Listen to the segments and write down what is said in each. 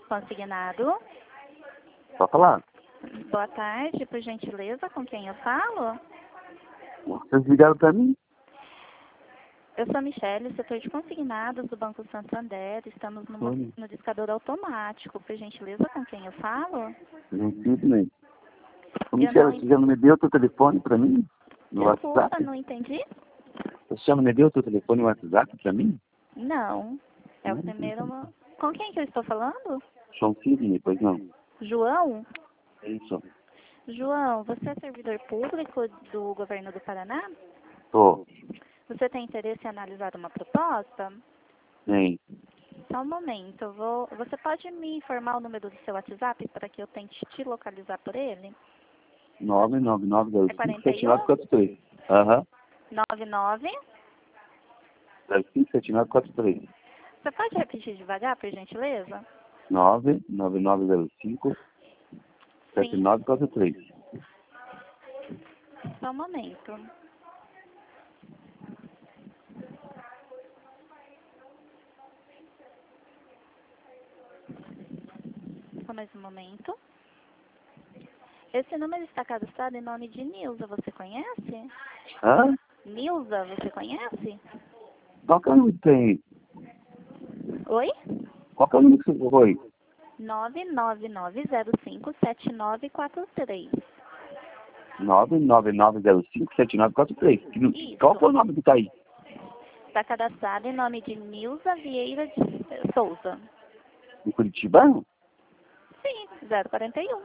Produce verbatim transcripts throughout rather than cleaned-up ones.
Consignado. Pode falar. Boa tarde, por gentileza, com quem eu falo? Vocês ligaram pra mim? Eu sou a Michele, setor de consignados do Banco Santander. Estamos no, Oi. no discador automático. Por gentileza, com quem eu falo? Não sei, né? Ô, Eu Michele, não você já não me deu teu telefone pra mim? No Desculpa, WhatsApp? não entendi? Você já não me deu teu telefone no WhatsApp pra mim? Não. É o Não, primeiro... não. Com quem que eu estou falando? João Sidney, pois não. João? É isso. João, você é servidor público do governo do Paraná? Tô. Você tem interesse em analisar uma proposta? Tem. Só um momento, eu vou... você pode me informar o número do seu WhatsApp para que eu tente te localizar por ele? nove nove nove zero É cinco quarenta sete e nove um? quatro três. Aham. nove nove. zero cinco sete nove quatro três. Você pode repetir devagar, por gentileza? nove nove nove zero cinco sete Sim, nove quatro três. só um momento. Só mais um momento. Esse número está cadastrado em nome de Nilza, você conhece? Hã? Nilza, você conhece? Qual que é o número que tem? Oi? Qual que é o número que você foi? nove nove nove zero cinco sete nove quatro três. nove nove nove zero cinco sete nove quatro três. Isso. Qual que é o nome que tá aí? Está cadastrado em nome de Nilza Vieira de Souza. Em Curitiba? Sim, zero quarenta e um.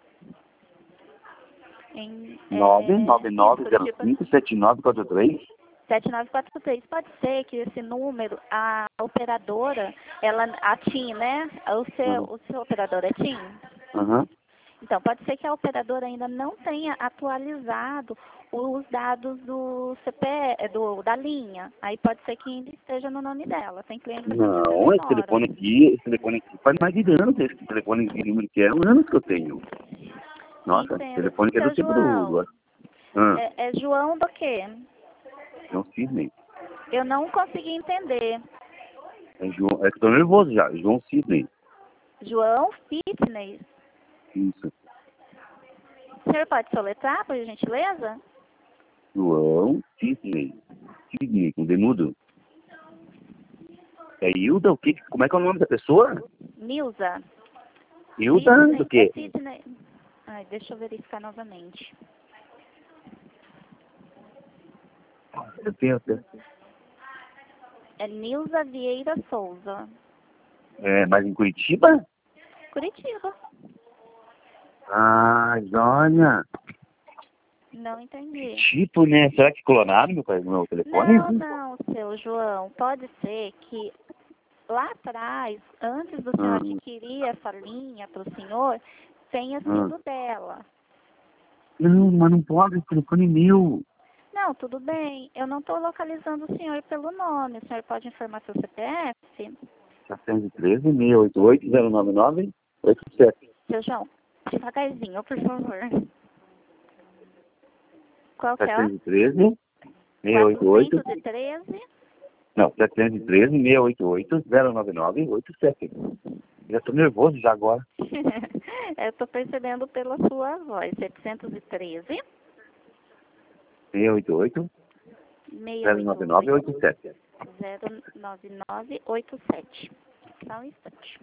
Em, é, nove nove nove isso, zero tipo, cinco sete nove quatro três. sete nove quatro três. Pode ser que esse número, a operadora, ela, a TIM, né? O seu, Uhum. o seu operador é TIM? Aham. Então, pode ser que a operadora ainda não tenha atualizado os dados do C P E, do, da linha. Aí pode ser que ainda esteja no nome dela. Tem cliente que Não, esse demora. telefone aqui, esse telefone aqui faz mais de anos, esse telefone de número que é anos que eu tenho. Nossa, esse Entendo. telefone que é do Seu tempo do... João, do ah, é, é João do quê? João Sidney. Eu não consegui entender. É, João, é que eu tô nervoso já, João Sidney. João Fitness. Isso. O senhor pode soletrar, por gentileza? João Sidney. Sidney, com demudo. É Hilda o quê? Como é que é o nome da pessoa? Nilza. Hilda Sidney. do quê? É Sidney. Ai, deixa eu verificar novamente. Eu tenho, eu tenho. É Nilza Vieira Souza. É, mas em Curitiba? Curitiba. Ah, olha. Não entendi. Tipo, né? Será que clonaram meu, meu telefone? Não, não, seu João. Pode ser que lá atrás, antes do senhor Ah, adquirir essa linha para o senhor, tenha ah. sido dela. Não, mas não pode, esse telefone é meu. Não, tudo bem. Eu não estou localizando o senhor pelo nome. O senhor pode informar seu C P F? quatrocentos e treze, seiscentos e oitenta e oito, zero nove nove, oito sete. Seu João, devagarzinho, por favor. Qual que é? quatrocentos e treze, seiscentos e oitenta e oito. quatrocentos e treze. Não, setecentos e treze, seiscentos e oitenta e oito, zero nove nove, oito sete. Já tô nervoso já agora. Eu estou percebendo pela sua voz. setecentos e treze. seiscentos e oitenta e oito, zero nove nove, oito sete. zero nove nove oito sete. Só um instante.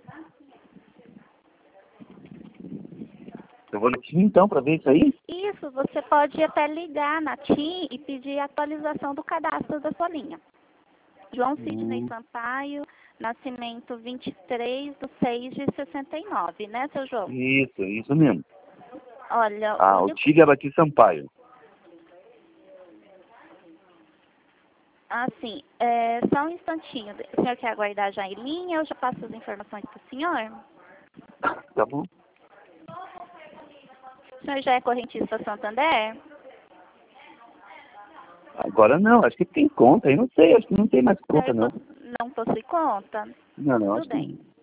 Eu vou no TIM então pra ver isso aí? Isso, você pode até ligar na TIM e pedir atualização do cadastro da sua linha. João Sidney Hum, Sampaio, nascimento vinte e três de seis de sessenta e nove, né, seu João? isso, isso mesmo. Olha, Ah, o o único... Tília Batista Sampaio. Assim, é, só um instantinho. O senhor quer aguardar já em linha? Eu já passo as informações para o senhor? Tá bom? O senhor já é correntista Santander? Agora não, acho que tem conta, eu não sei, acho que não tem mais O conta senhor não. pos- não possui conta? Não, não, Tudo acho que bem. não.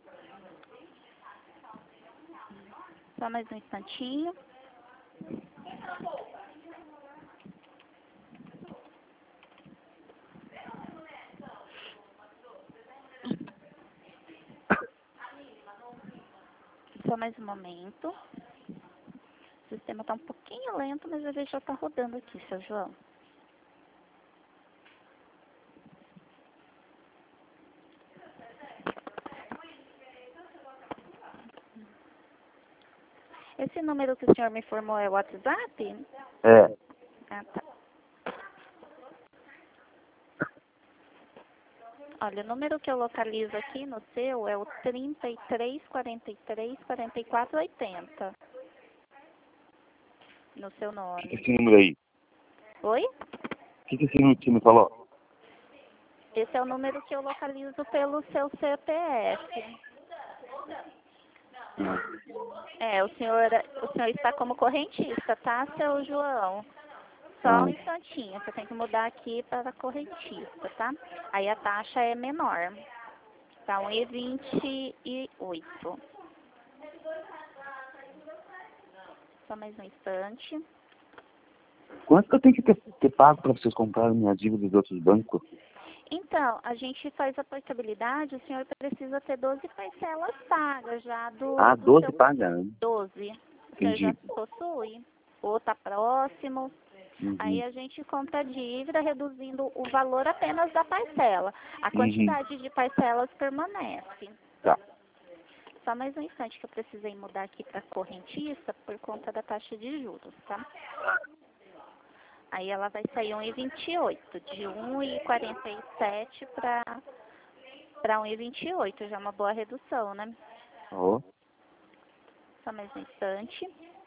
Só mais um instantinho. Só mais um momento. O sistema está um pouquinho lento, mas ele já está rodando aqui, seu João. Esse número que o senhor me informou é o WhatsApp? É. Ah, tá. Olha, o número que eu localizo aqui no seu é o trinta e três, quarenta e três, quarenta e quatro, oitenta. No seu O nome. que é esse número aí? Oi? O que é esse número que você me falou? Esse é o número que eu localizo pelo seu C P F. É, o senhor, o senhor está como correntista, tá, seu João? Só um instantinho, você tem que mudar aqui para correntista, tá? Aí a taxa é menor. Tá, um e vinte e oito. Só mais um instante. Quanto que eu tenho que ter, ter pago para vocês comprarem minha dívida de outros bancos? Então, a gente faz a portabilidade, o senhor precisa ter doze parcelas pagas já do, Ah, do doze seu... pagando. doze. O senhor já Entendi. possui? Ou está próximo? Uhum. Aí a gente compra a dívida reduzindo o valor apenas da parcela. A quantidade Uhum. de parcelas permanece. Tá. Só mais um instante que eu precisei mudar aqui para correntista por conta da taxa de juros, tá? Aí ela vai sair um e vinte e oito, de um e quarenta e sete para para um e vinte e oito, já é uma boa redução, né? Oh. Só mais um instante.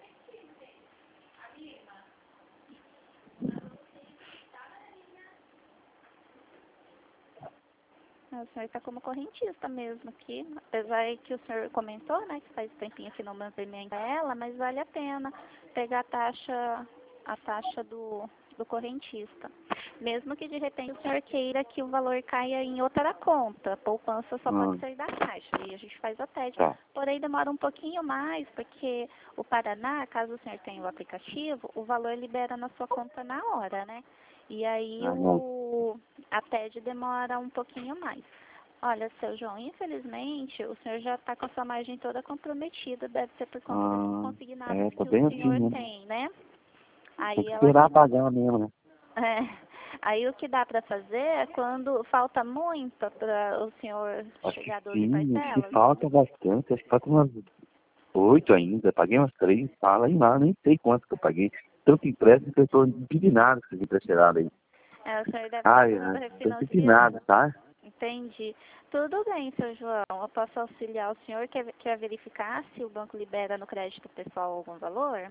O senhor está como correntista mesmo aqui, apesar que o senhor comentou, né, que faz tempinho que não movimenta ela, mas vale a pena pegar a taxa, a taxa do, do correntista. Mesmo que de repente o senhor queira que o valor caia em outra conta, a poupança só Ah. pode ser da Caixa, e a gente faz a T E D. Tá. Porém demora um pouquinho mais, porque o Paraná, caso o senhor tenha o aplicativo, o valor libera na sua conta na hora, né? E aí Ah, o, a T E D demora um pouquinho mais. Olha, seu João, infelizmente, o senhor já está com a sua margem toda comprometida, deve ser por conta Ah, desses consignados é, tá que bem o assim, senhor né? tem, né? Tem Aí que ela esperar pagar mesmo, né? é, aí o que dá para fazer é quando falta muito para o senhor Acho que chegar a doze sim, acho que parcelas. falta bastante, acho que falta umas oito ainda, paguei umas três, fala aí lá, nem sei quanto que eu paguei. Tanto empréstimo que eu estou indignado com esses emprestados aí. É, o senhor deve Ai, estar ai, tô refinanciando. indignado, tá? Entendi. Tudo bem, seu João. Eu posso auxiliar o senhor? Quer, quer verificar se o banco libera no crédito pessoal algum valor?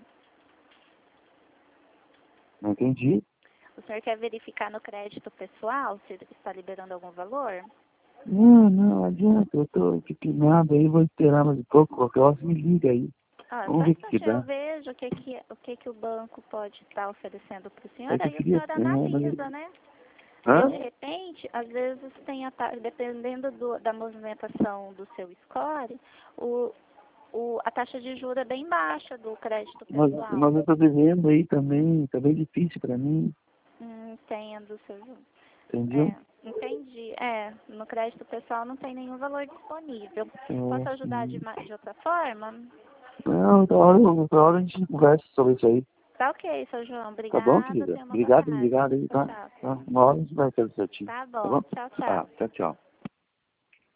Não entendi. O senhor quer verificar no crédito pessoal se está liberando algum valor? Não, não adianta, eu tô indignado aí, vou esperar mais um pouco, qualquer hora você me liga aí. Ah, Vamos só um ver o que que instantinho eu dá. vejo o que, que, o que, que o banco pode estar oferecendo para o senhor, É que eu aí o queria, senhor é, mas... analisa, né? Porque de Hã? repente, às vezes tem a ta- dependendo do, da movimentação do seu score, o, o, a taxa de juros é bem baixa do crédito Mas, pessoal. mas eu tô devendo aí também, tá bem difícil pra mim, Hum, entendo, seu João. entendeu? É, entendi. É, no crédito pessoal não tem nenhum valor disponível. É, Posso ajudar de, hum. ma- de outra forma? Não, outra hora, outra hora a gente conversa sobre isso aí. Tá ok, seu João. Tá bom, Obrigada. querida? Tenha uma boa Obrigado, tarde. obrigado aí, Tchau, tá? tchau. Tá? Uma hora a gente vai fazer certinho. Tá Tá bom. bom? Tchau, Tá, tchau. tchau, tchau.